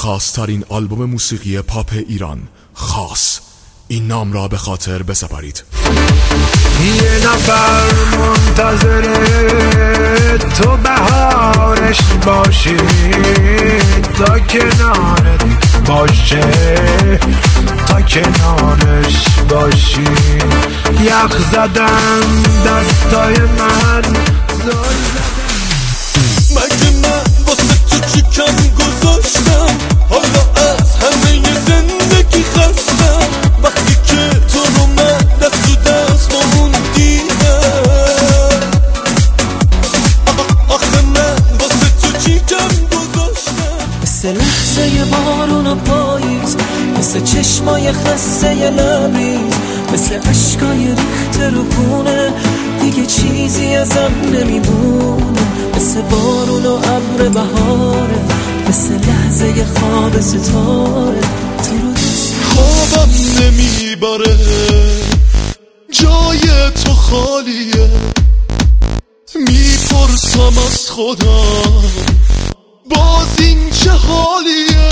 خاص‌ترین آلبوم موسیقی پاپ ایران، خاص. این نام را به خاطر بسپارید. یه نفر منتظر تو بهارش باشی، تا کنارت باشه، تا کنارش باشی. یخ زدم دستای من، زل زدم. مگه من واسه تو چی کم گذاشتم؟ حالا از همه زندگی خستم، وقتی که تو رو من دست تو دست با اون دیدم. آخه من واسه تو چی کم گذاشتم؟ مثل لحظه بارون و پاییز، مثل چشمای خسته لبریز، مثل عشقای ریخته رو خونه، دیگه چیزی ازم نمیمونه. مثل بارون و ابر بهاره، مثل لحظه خواب ستاره. تو رو دوست خوابم نمیباره، جای تو خالیه. میپرسم از خودم باز این چه حالیه؟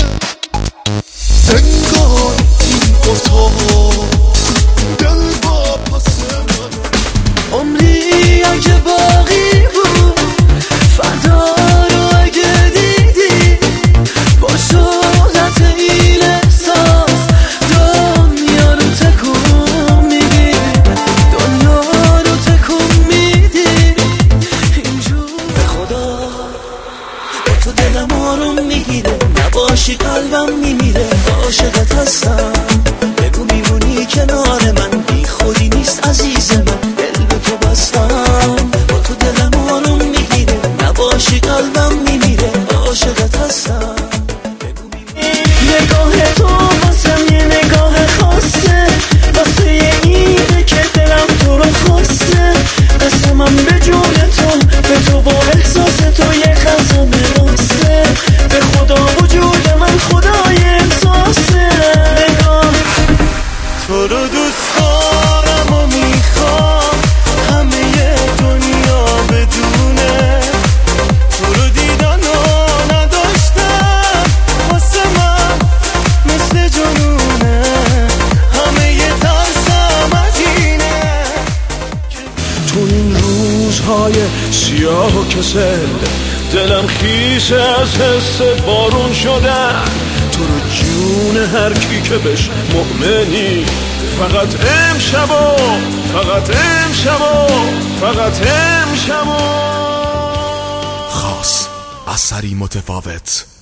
انگار این اتاق دل با پس من عمری اگه باقی بود، فردا رو اگه دیدی، با شهرت این احساس دنیا رو تکون میدی، دنیا رو تکون میدی. اینجور به خدا با تو دلم آروم میگیره، نباشی قلبم میمیره. عاشقت هستم، بگو میمونی کنار من، بی خودی نیست عزیز من، دل به تو بستم. با تو دلم آروم میگیره، نباشی قلبم میمیره. عاشقت هستم، بگو میمونی. نگاه تو واسم یه نگاه خاصه، واسه یه اینه که دلم تو رو خواسته. قسمم به جون تو، به تو با احساس تو یه خزم راسته. به خدا وجود من خدای احساسه. نگاه تو رو دوست دارم و میخوام همه دنیا بدونه، تو رو دیدن و نداشتم واسه من مثل جنونه. همه ترسم از اینه تو این روزهای سیاه و کسل، دلم خیسه از حس بارون شدن. تو رو جون هر کی که بهش مؤمنی، فقط امشبا، فقط امشبا، فقط امشبا. خاص، اثری متفاوت.